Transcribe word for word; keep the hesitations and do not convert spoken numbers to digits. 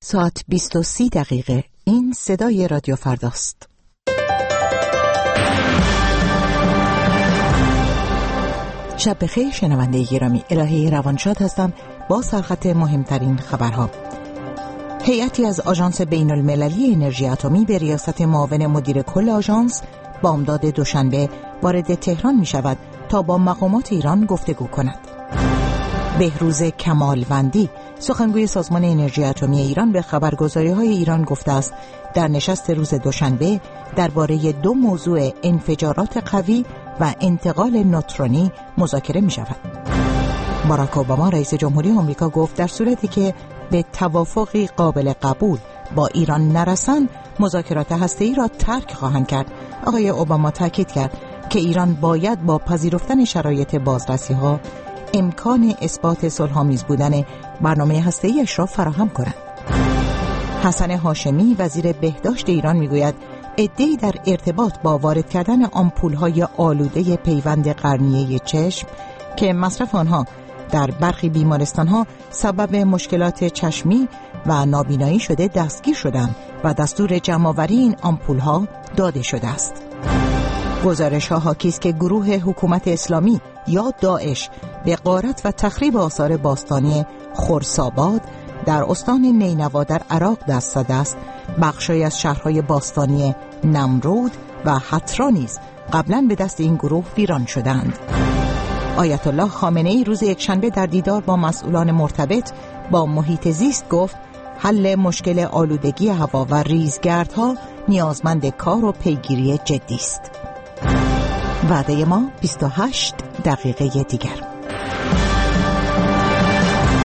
ساعت بیست و سی دقیقه. این صدای رادیو فرداست. شب بخیر شنونده گرامی، الهه روانشاد هستم با سرخط مهمترین خبرها. هیئتی از آژانس بین المللی انرژی اتمی به ریاست معاون مدیر کل آژانس بامداد دوشنبه وارد تهران می شود تا با مقامات ایران گفتگو کند. بهروز کمالوندی سخنگوی سازمان انرژی اتمی ایران به خبرگزاری‌های ایران گفته است در نشست روز دوشنبه درباره دو موضوع انفجارات قوی و انتقال نوترونی مذاکره می شود. باراک اوباما رئیس جمهوری آمریکا گفت در صورتی که به توافقی قابل قبول با ایران نرسند مذاکرات هسته‌ای را ترک خواهند کرد. آقای اوباما تاکید کرد که ایران باید با پذیرفتن شرایط بازرسی‌ها امکان اثبات صلح‌آمیز بودن برنامه هسته‌ایش را فراهم کند. حسن هاشمی وزیر بهداشت ایران میگوید عده‌ای در ارتباط با وارد کردن آمپول‌های آلوده پیوند قرنیه چشم که مصرف آنها در برخی بیمارستان‌ها سبب مشکلات چشمی و نابینایی شده دستگیر شدند و دستور جمع‌آوری این آمپول‌ها داده شده است. گزارش‌ها حاکی است که گروه حکومت اسلامی یا داعش به غارت و تخریب آثار باستانی خرس‌آباد در استان نینوا در عراق دست زده است. بخشی از شهرهای باستانی نمرود و حترا نیز قبلا به دست این گروه ویران شدند. آیت الله خامنه‌ای روز یکشنبه در دیدار با مسئولان مرتبط با محیط زیست گفت حل مشکل آلودگی هوا و ریزگردها نیازمند کار و پیگیری جدی است. وعده ما بیست و هشت دقیقه دیگر.